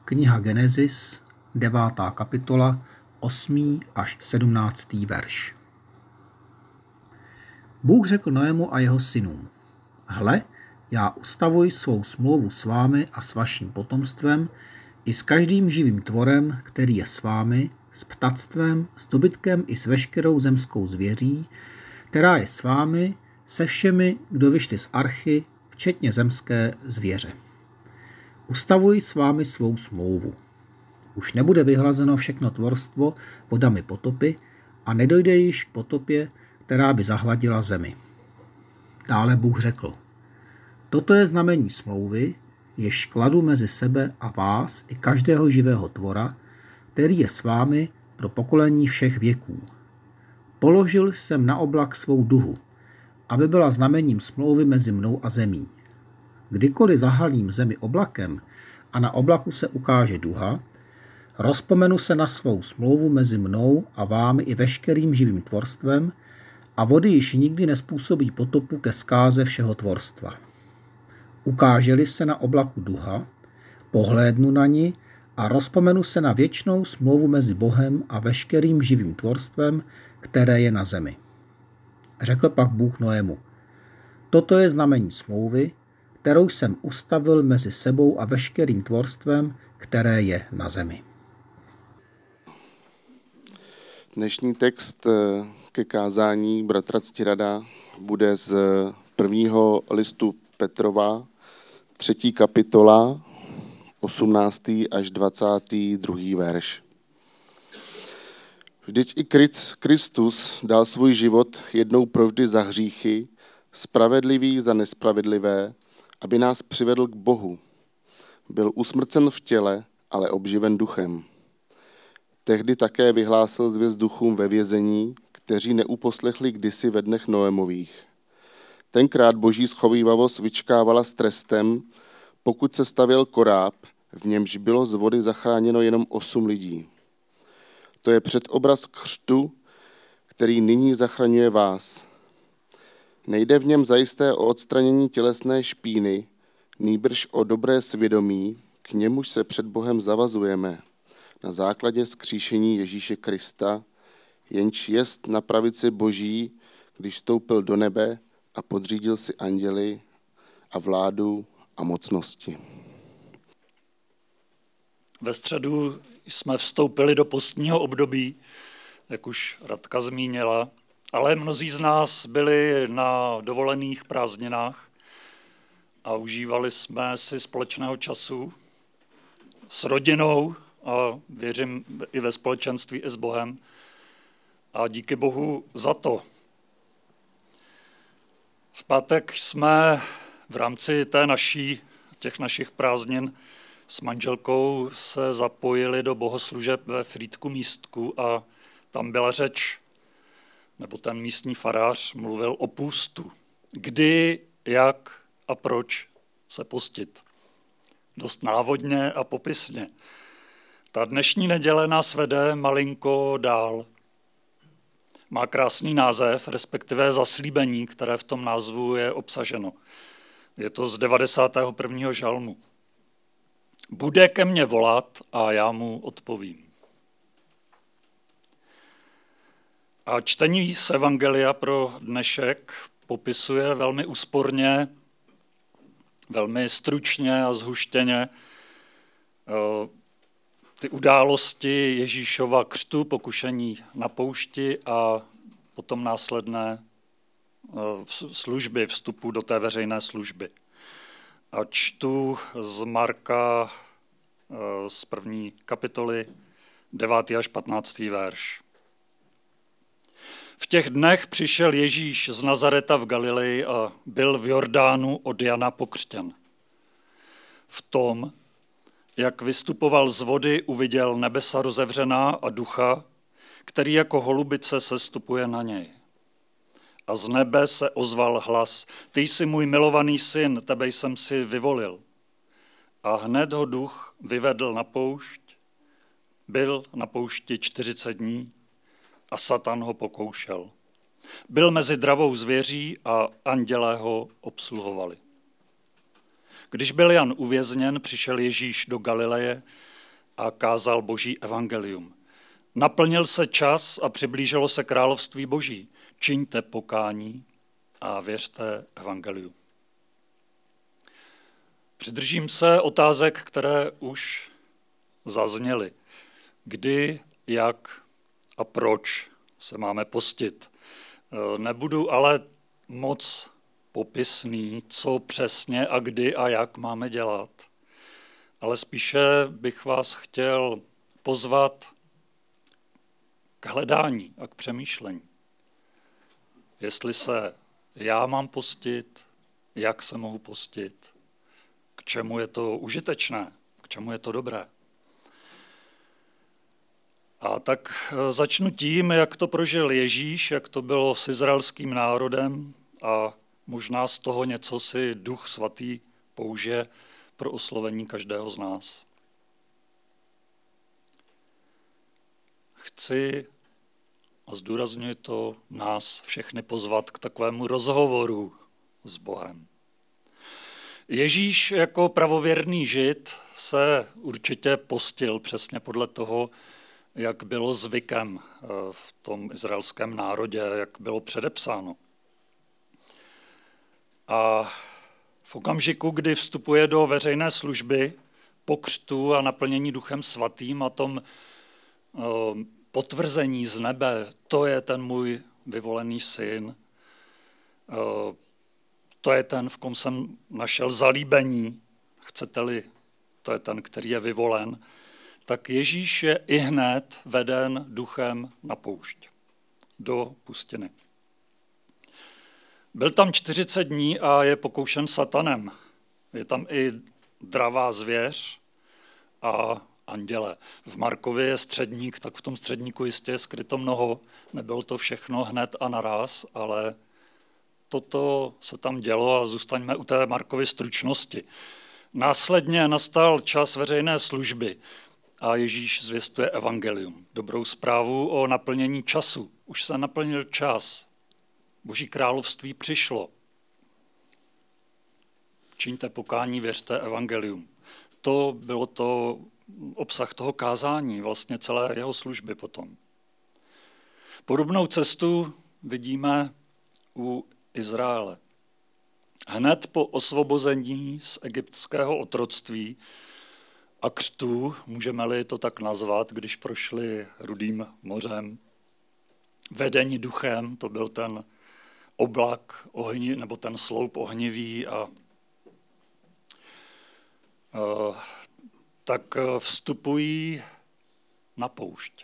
Kniha Genesis, 9. kapitola, 8. až 17. verš. Bůh řekl Noému a jeho synům: Hle, já ustavuji svou smlouvu s vámi a s vaším potomstvem, i s každým živým tvorem, který je s vámi, s ptactvem, s dobytkem i s veškerou zemskou zvěří, která je s vámi, se všemi, kdo vyšli z archy, včetně zemské zvěře. Ustavuji s vámi svou smlouvu. Už nebude vyhlazeno všechno tvorstvo vodami potopy a nedojde již k potopě, která by zahladila zemi. Dále Bůh řekl: Toto je znamení smlouvy, jež kladu mezi sebe a vás i každého živého tvora, který je s vámi pro pokolení všech věků. Položil jsem na oblak svou duhu, aby byla znamením smlouvy mezi mnou a zemí. Kdykoliv zahalím zemi oblakem a na oblaku se ukáže duha, rozpomenu se na svou smlouvu mezi mnou a vámi i veškerým živým tvorstvem a vody již nikdy nezpůsobí potopu ke zkáze všeho tvorstva. Ukáže-li se na oblaku duha, pohlédnu na ni a rozpomenu se na věčnou smlouvu mezi Bohem a veškerým živým tvorstvem, které je na zemi. Řekl pak Bůh Noému: Toto je znamení smlouvy, kterou jsem ustavil mezi sebou a veškerým tvorstvem, které je na zemi. Dnešní text ke kázání bratra Ctirada bude z prvního listu Petrova, 3. kapitola, 18. až 22. verš. Vždyť i Kristus dal svůj život jednou provždy za hříchy, spravedlivý za nespravedlivé, aby nás přivedl k Bohu. Byl usmrcen v těle, ale obživen duchem. Tehdy také vyhlásil zvěst duchům ve vězení, kteří neuposlechli kdysi ve dnech Noémových. Tenkrát boží schovívavost vyčkávala s trestem, pokud se stavěl koráb, v němž bylo z vody zachráněno jenom 8 lidí. To je předobraz křtu, který nyní zachraňuje vás. Nejde v něm zajisté o odstranění tělesné špíny, nýbrž o dobré svědomí, k němuž se před Bohem zavazujeme na základě vzkříšení Ježíše Krista, jenž jest na pravici Boží, když vstoupil do nebe a podřídil si anděly a vládu a mocnosti. Ve středu jsme vstoupili do postního období, jak už Radka zmínila, ale mnozí z nás byli na dovolených prázdninách a užívali jsme si společného času s rodinou a věřím i ve společenství i s Bohem. A díky Bohu za to. V pátek jsme v rámci těch našich prázdnin s manželkou se zapojili do bohoslužeb ve Frýdku Místku a tam byla řeč, nebo ten místní farář mluvil o půstu. Kdy, jak a proč se postit. Dost návodně a popisně. Ta dnešní neděle nás vede malinko dál. Má krásný název, respektive zaslíbení, které v tom názvu je obsaženo. Je to z 91. žalmu. Bude ke mně volat a já mu odpovím. A čtení z Evangelia pro dnešek popisuje velmi úsporně, velmi stručně a zhuštěně ty události Ježíšova křtu, pokušení na poušti a potom následné služby, vstupu do té veřejné služby. A čtu z Marka z 1. kapitoly 9. až 15. verš. V těch dnech přišel Ježíš z Nazareta v Galileji a byl v Jordánu od Jana pokřtěn. V tom, jak vystupoval z vody, uviděl nebesa rozevřená a ducha, který jako holubice sestupuje na něj. A z nebe se ozval hlas: Ty jsi můj milovaný syn, tebe jsem si vyvolil. A hned ho duch vyvedl na poušť, byl na poušti 40 dní a Satan ho pokoušel. Byl mezi dravou zvěří a andělé ho obsluhovali. Když byl Jan uvězněn, přišel Ježíš do Galileje a kázal Boží evangelium. Naplnil se čas a přiblížilo se království Boží. Čiňte pokání a věřte evangeliu. Přidržím se otázek, které už zazněly. Kdy, jak a proč se máme postit. Nebudu ale moc popisný, co přesně a kdy a jak máme dělat. Ale spíše bych vás chtěl pozvat k hledání a k přemýšlení. Jestli se já mám postit, jak se mohu postit, k čemu je to užitečné, k čemu je to dobré. A tak začnu tím, jak to prožil Ježíš, jak to bylo s izraelským národem a možná z toho něco si Duch Svatý použije pro oslovení každého z nás. Chci, a zdůrazňuji to, nás všechny pozvat k takovému rozhovoru s Bohem. Ježíš jako pravověrný Žid se určitě postil přesně podle toho, jak bylo zvykem v tom izraelském národě, jak bylo předepsáno. A v okamžiku, kdy vstupuje do veřejné služby po křtu a naplnění Duchem Svatým a tom potvrzení z nebe, to je ten můj vyvolený syn, to je ten, v kom jsem našel zalíbení, chcete-li, to je ten, který je vyvolen, tak Ježíš je ihned veden duchem na poušť, do pustiny. Byl tam 40 dní a je pokoušen satanem. Je tam i dravá zvěř a anděle. V Markově je středník, tak v tom středníku jistě je skryto mnoho. Nebylo to všechno hned a naraz, ale toto se tam dělo a zůstaňme u té Markovy stručnosti. Následně nastal čas veřejné služby a Ježíš zvěstuje evangelium, dobrou zprávu o naplnění času. Už se naplnil čas. Boží království přišlo. Čiňte pokání, věřte evangelium. To bylo to obsah toho kázání, vlastně celé jeho služby potom. Podobnou cestu vidíme u Izraele. Hned po osvobození z egyptského otroctví a křtu, můžeme-li to tak nazvat, když prošli Rudým mořem, vedení duchem, to byl ten oblak nebo ten sloup ohnivý a tak vstupují na poušť.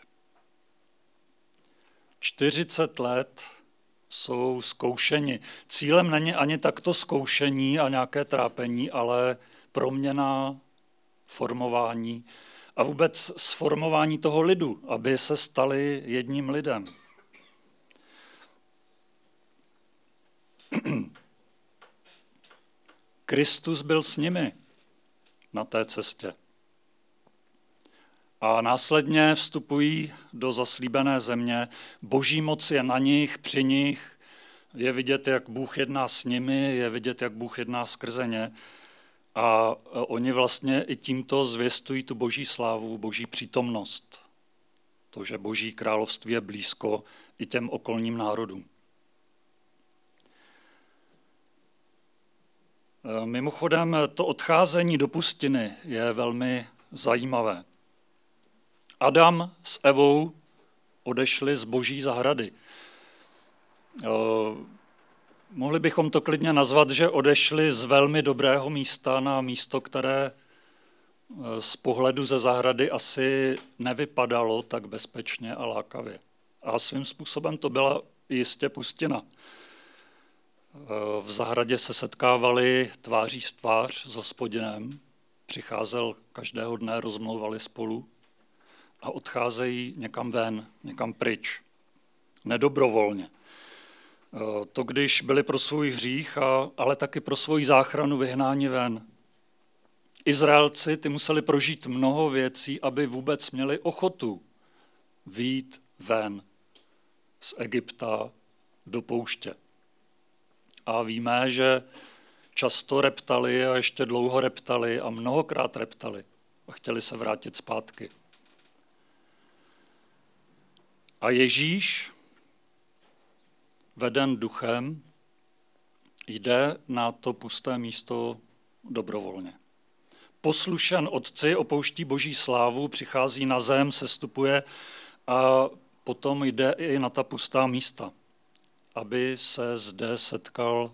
40 let jsou zkoušeni. Cílem není ani takto zkoušení a nějaké trápení, ale proměna, formování a vůbec sformování toho lidu, aby se stali jedním lidem. Kristus byl s nimi na té cestě. A následně vstupují do zaslíbené země. Boží moc je na nich, při nich. Je vidět, jak Bůh jedná s nimi, je vidět, jak Bůh jedná skrze ně. A oni vlastně i tímto zvěstují tu boží slávu, boží přítomnost. To, že Boží království je blízko i těm okolním národům. Mimochodem, to odcházení do pustiny je velmi zajímavé. Adam s Evou odešli z boží zahrady. Mohli bychom to klidně nazvat, že odešli z velmi dobrého místa na místo, které z pohledu ze zahrady asi nevypadalo tak bezpečně a lákavě. A svým způsobem to byla jistě pustina. V zahradě se setkávali tváří v tvář s Hospodinem, přicházel každého dne, rozmlouvali spolu a odcházejí někam ven, někam pryč, nedobrovolně. To, když byli pro svůj hřích, ale taky pro svoji záchranu vyhnáni ven. Izraelci ty museli prožít mnoho věcí, aby vůbec měli ochotu vyjít ven z Egypta do pouště. A víme, že často reptali a ještě dlouho reptali a mnohokrát reptali. A chtěli se vrátit zpátky. A Ježíš, veden duchem, jde na to pusté místo dobrovolně. Poslušen Otci, opouští Boží slávu, přichází na zem, sestupuje a potom jde i na ta pustá místa, aby se zde setkal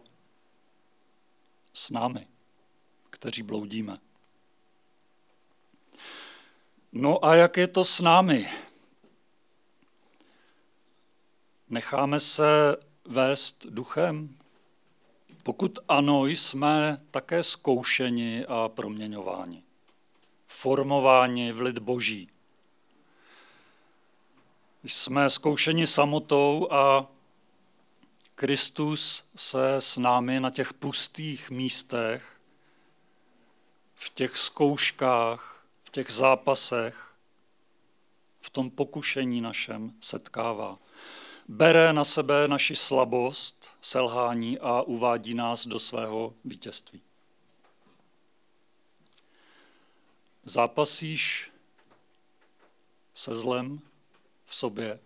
s námi, kteří bloudíme. No a jak je to s námi? Necháme se vést duchem? Pokud ano, jsme také zkoušeni a proměňováni. Formováni v lid Boží. Jsme zkoušeni samotou a Kristus se s námi na těch pustých místech, v těch zkouškách, v těch zápasech, v tom pokušení našem setkává. Bere na sebe naši slabost, selhání a uvádí nás do svého vítězství. Zápasíš se zlem v sobě?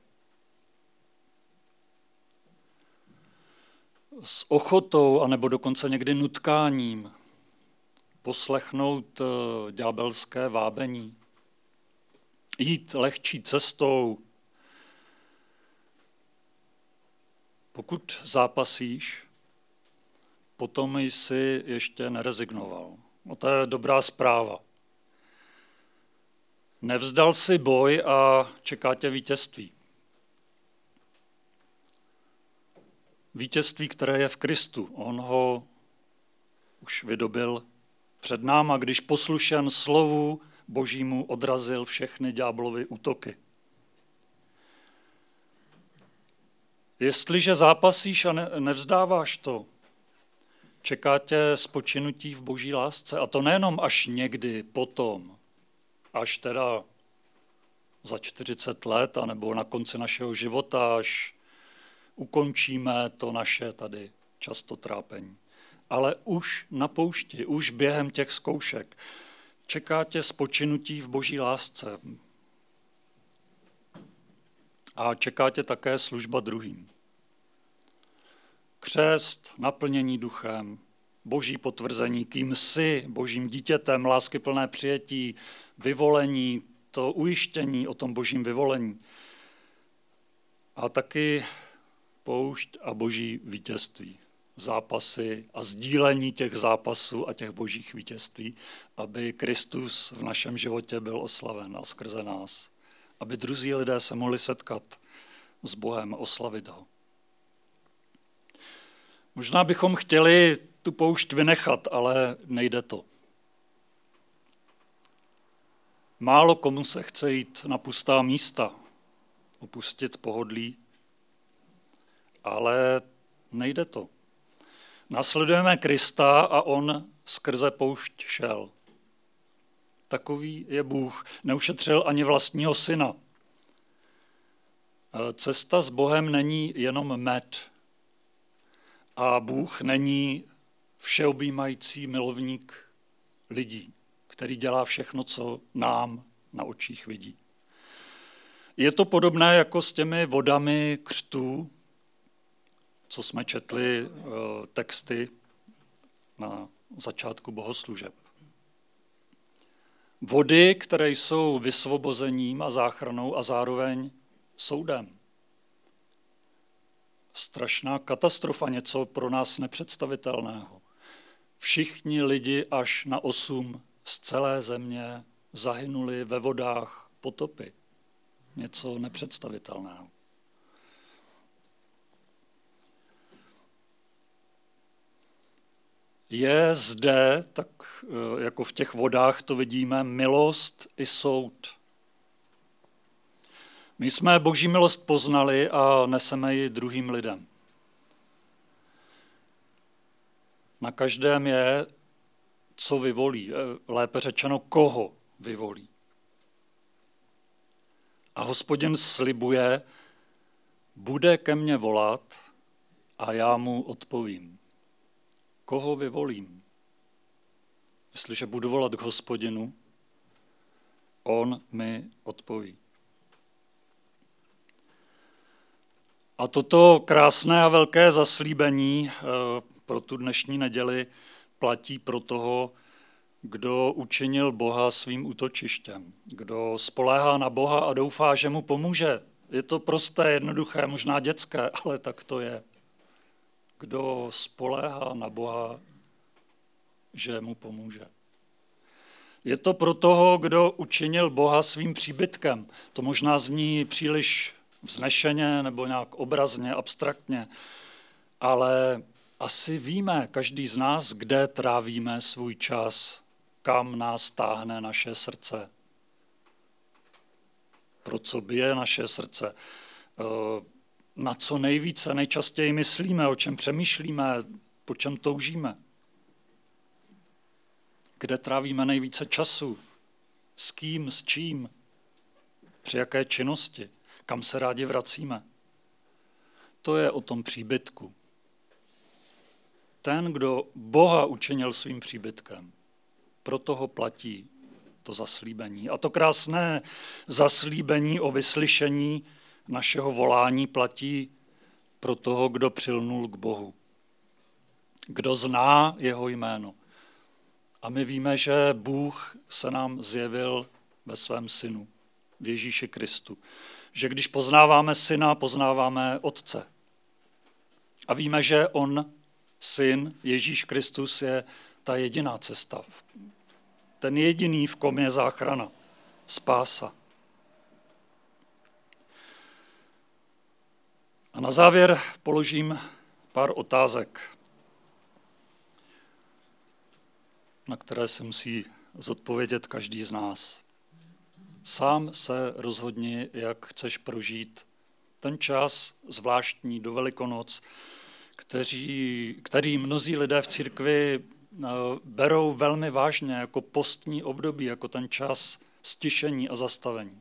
S ochotou, anebo dokonce někdy nutkáním poslechnout ďábelské vábení? Jít lehčí cestou? Pokud zápasíš, potom jsi ještě nerezignoval. No to je dobrá zpráva. Nevzdal si boj a čeká tě vítězství. Vítězství, které je v Kristu. On ho už vydobil před náma, když poslušen slovu Božímu odrazil všechny ďáblovy útoky. Jestliže zápasíš a nevzdáváš to, čeká tě spočinutí v Boží lásce. A to nejenom až někdy potom, až teda za 40 let, anebo na konci našeho života, až ukončíme to naše tady často trápení. Ale už na poušti, už během těch zkoušek čeká tě spočinutí v Boží lásce. A čeká tě také služba druhým. Křest, naplnění duchem, Boží potvrzení, kým jsi, Božím dítětem, láskyplné přijetí, vyvolení, to ujištění o tom Božím vyvolení. A taky poušť a Boží vítězství, zápasy a sdílení těch zápasů a těch Božích vítězství, aby Kristus v našem životě byl oslaven a skrze nás. Aby druzí lidé se mohli setkat s Bohem a oslavit ho. Možná bychom chtěli tu poušť vynechat, ale nejde to. Málo komu se chce jít na pustá místa, opustit pohodlí, ale nejde to. Následujeme Krista a on skrze poušť šel. Takový je Bůh. Neušetřil ani vlastního syna. Cesta s Bohem není jenom med. A Bůh není všeobjímající milovník lidí, který dělá všechno, co nám na očích vidí. Je to podobné jako s těmi vodami křtů, co jsme četli texty na začátku bohoslužeb. Vody, které jsou vysvobozením a záchranou a zároveň soudem. Strašná katastrofa, něco pro nás nepředstavitelného. Všichni lidi až na 8 z celé země zahynuli ve vodách potopy. Něco nepředstavitelného. Je zde, tak jako v těch vodách to vidíme, milost i soud. My jsme Boží milost poznali a neseme ji druhým lidem. Na každém je, co vyvolí, lépe řečeno, koho vyvolí. A Hospodin slibuje, bude ke mně volat a já mu odpovím. Koho vyvolím? Jestliže budu volat k Hospodinu, on mi odpoví. A toto krásné a velké zaslíbení pro tu dnešní neděli platí pro toho, kdo učinil Boha svým útočištěm, kdo spoléhá na Boha a doufá, že mu pomůže. Je to prosté, jednoduché, možná dětské, ale tak to je. Kdo spoléhá na Boha, že mu pomůže. Je to pro toho, kdo učinil Boha svým příbytkem. To možná zní příliš vznešeně nebo nějak obrazně, abstraktně, ale asi víme, každý z nás, kde trávíme svůj čas, kam nás táhne naše srdce, pro co bije naše srdce, na co nejvíce, nejčastěji myslíme, o čem přemýšlíme, po čem toužíme. Kde trávíme nejvíce času, s kým, s čím, při jaké činnosti, kam se rádi vracíme. To je o tom příbytku. Ten, kdo Boha učinil svým příbytkem, pro toho platí to zaslíbení. A to krásné zaslíbení o vyslyšení našeho volání platí pro toho, kdo přilnul k Bohu. Kdo zná jeho jméno. A my víme, že Bůh se nám zjevil ve svém synu, v Ježíši Kristu. Že když poznáváme syna, poznáváme otce. A víme, že on, syn, Ježíš Kristus, je ta jediná cesta. Ten jediný, v kom je záchrana, spása. A na závěr položím pár otázek, na které se musí zodpovědět každý z nás. Sám se rozhodni, jak chceš prožít ten čas zvláštní do Velikonoc, který mnozí lidé v církvi berou velmi vážně jako postní období, jako ten čas stišení a zastavení.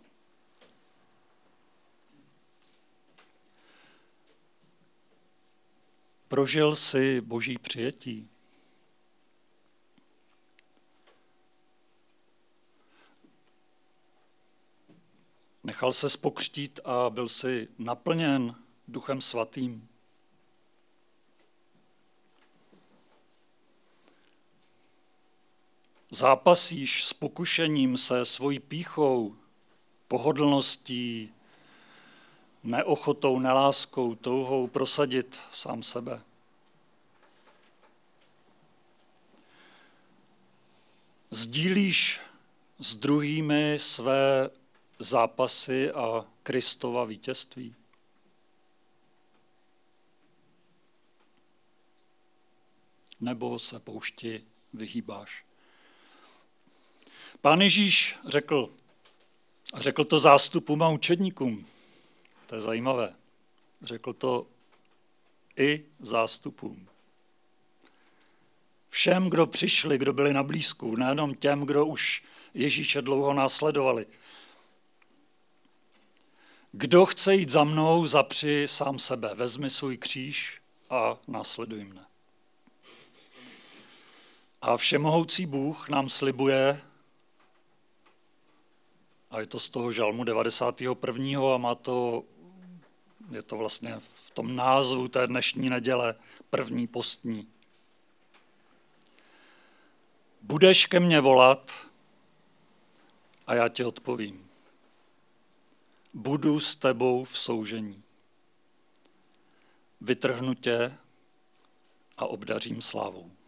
Prožil jsi Boží přijetí? Nechal se pokřtít a byl jsi naplněn Duchem Svatým? Zápasíš s pokušením se svojí pýchou, pohodlností, neochotou, neláskou, touhou prosadit sám sebe? Sdílíš s druhými své zápasy a Kristova vítězství? Nebo se poušti vyhýbáš? Pán Ježíš řekl to zástupům a učedníkům. To je zajímavé. Řekl to i zástupům. Všem, kdo přišli, kdo byli na blízku, nejenom těm, kdo už Ježíše dlouho následovali. Kdo chce jít za mnou, zapři sám sebe, vezmi svůj kříž a následuj mne. A všemohoucí Bůh nám slibuje, a je to z toho žalmu 91. a je to vlastně v tom názvu té dnešní neděle, první postní. Budeš ke mně volat a já ti odpovím. Budu s tebou v soužení. Vytrhnu tě a obdařím slávou.